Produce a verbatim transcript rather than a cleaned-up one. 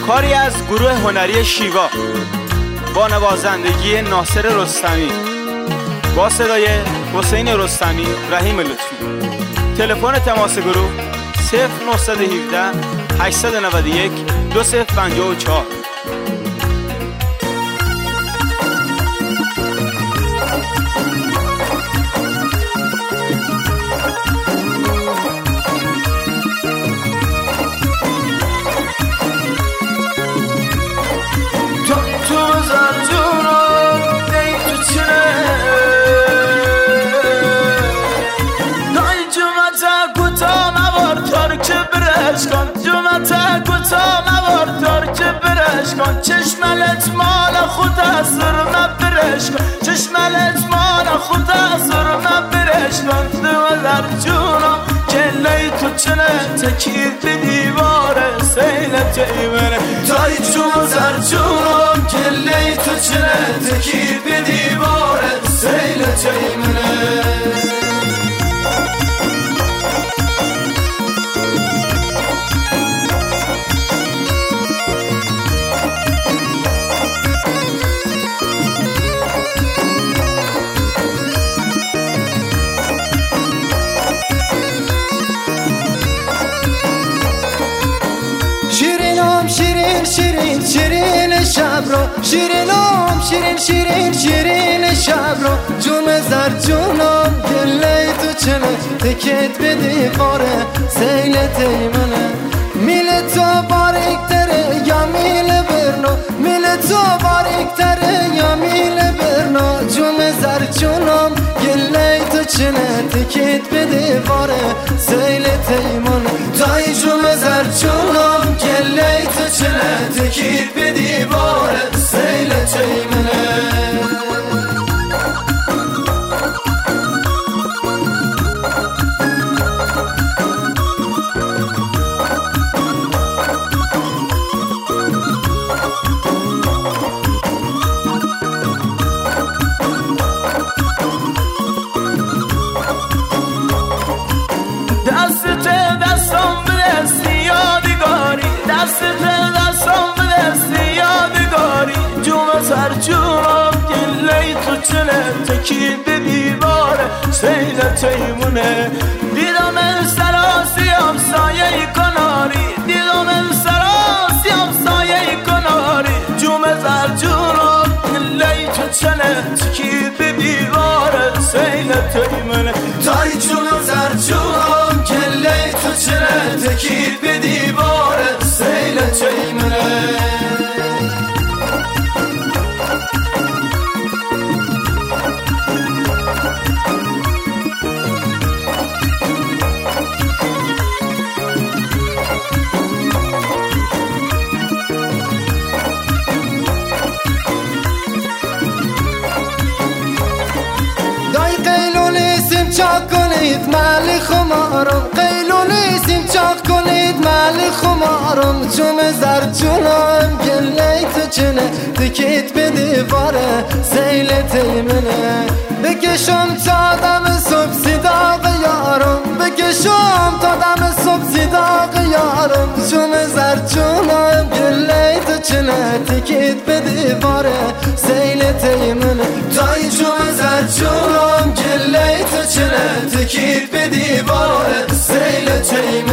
کاری از گروه هنری شیوا با نوازندگی ناصر رستمی با صدای حسین رستمی، رحیم لطفی. تلفن تماس گروه صفر نه یک هفت هشت نه یک دو صفر پنج چهار. چشملت مال خود اثر نبرش کن، چشملت مال خود اثر نبرش کن. دو در جونم کلی تو چنه تکیر به دیواره سیلت ایمنه. تای جون در جونم کلی تو چنه تکیر به دیواره سیلت ایمنه. شیرین شیرین شیرین شب رو، شیرینم شیرین شیرین شیرین شب رو، جون زر جونم گله تو چنه تکت به دیواره سیلت ایمنه. میل تو باریک تره یا میل برنو، میل تو باریک تره یا میل برنو، جون زر جونم گله تو چنه تکت به دیواره سیلت ایمنه. تای جون زر جونم گله تو چنه تکید به دیواره سیلت ایمنه. جونم گله تو چنه تکید به دیواره سیلت ایمونه. دیدم سراسی همسایه کناری، دیدم سراسی همسایه کناری، جوم زر جونم گله تو چنه تکید به دیواره سیلت ایمونه. تای جونم زر جونم گله تو چنه تکید به دیواره سیلت ایمونه. چاک کنید مال خمارم، قیلو نیستیم چاک کنید مال خمارم، جون زر جونم گله تو چنه تکید به دیواره سیلت ایمنه. بکشم تا دم صبح صداق یارم، بکشم تا دم صبح صداق یارم، جون زر جونم گله تو چنه تکید به دیواره سیلت ایمنه. تای جون زر جونم گله تو چنه تکید به دیواره سیلت ایمنه.